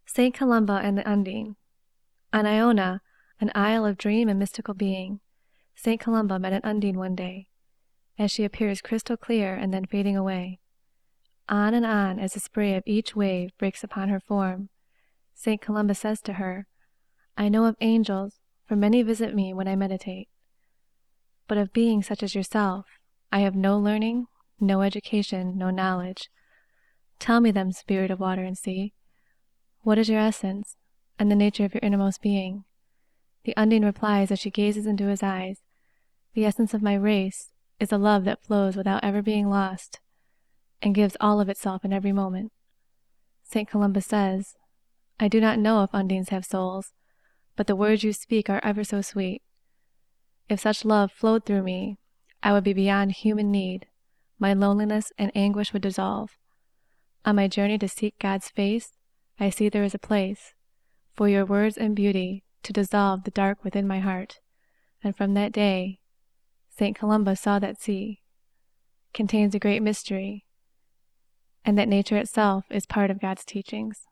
Saint Columba and the Undine. On Iona, an isle of dream and mystical being, Saint Columba met an Undine one day, as she appears crystal clear and then fading away. On and on, as the spray of each wave breaks upon her form, Saint Columba says to her, "I know of angels, for many visit me when I meditate. But of beings such as yourself, I have no learning, no education, no knowledge. Tell me them, spirit of water and sea. What is your essence, and the nature of your innermost being?" The Undine replies as she gazes into his eyes, "The essence of my race is a love that flows without ever being lost, and gives all of itself in every moment." St. Columba says, "I do not know if Undines have souls, but the words you speak are ever so sweet. If such love flowed through me, I would be beyond human need. My loneliness and anguish would dissolve. On my journey to seek God's face, I see there is a place, for your words and beauty, to dissolve the dark within my heart." And from that day, St. Columba saw that sea contains a great mystery, and that nature itself is part of God's teachings.